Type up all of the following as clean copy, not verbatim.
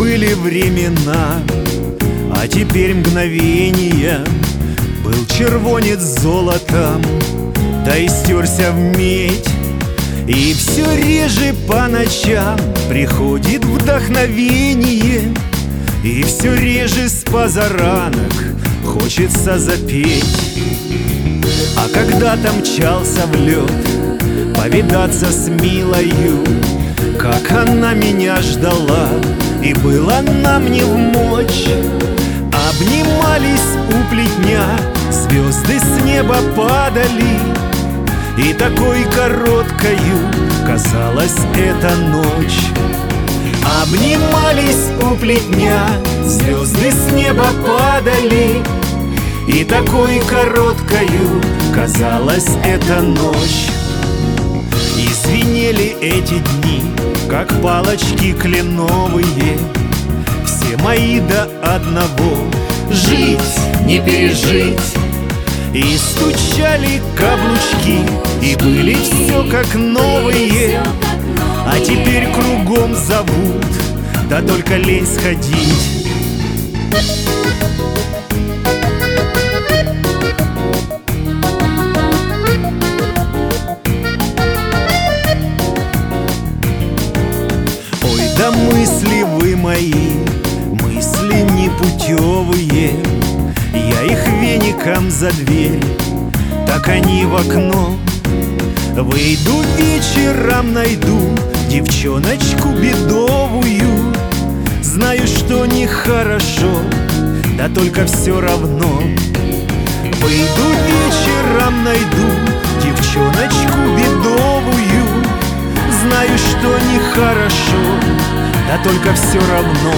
были времена, а теперь мгновения. Был червонец золотом, да и стерся в медь. И все реже по ночам приходит вдохновение, и все реже с позаранок хочется запеть. А когда-то мчался в лед повидаться с милою, как она меня ждала, и было нам не вмочь. Обнимались у плетня, звезды с неба падали, и такой короткою казалась эта ночь. Обнимались у плетня, звезды с неба падали, и такой короткою казалась эта ночь. И звенели эти дни, как палочки кленовые, все мои до одного: жить, не пережить. И стучали каблучки, и были все как новые. А теперь кругом зовут, да только лень сходить. Ой, да мысли вы мои, мысли непутевые. Я их веником за дверь, так они в окно. Выйду вечером, найду девчоночку бедовую. Знаю, что нехорошо, да только все равно. Выйду вечером, найду девчоночку бедовую. Знаю, что нехорошо, да только все равно.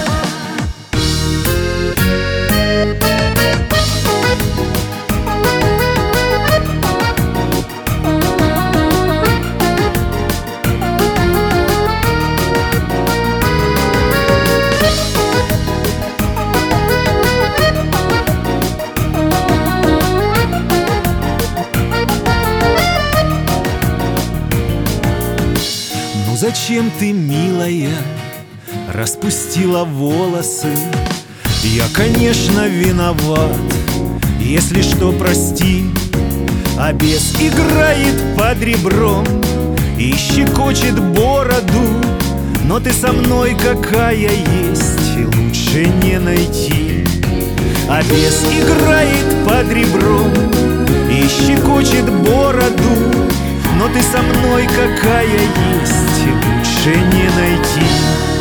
Зачем ты, милая, распустила волосы? Я, конечно, виноват, если что, прости. А бес играет под ребром и щекочет бороду, но ты со мной какая есть, и лучше не найти. А бес играет под ребром и щекочет бороду, но ты со мной какая есть, и лучше не найти.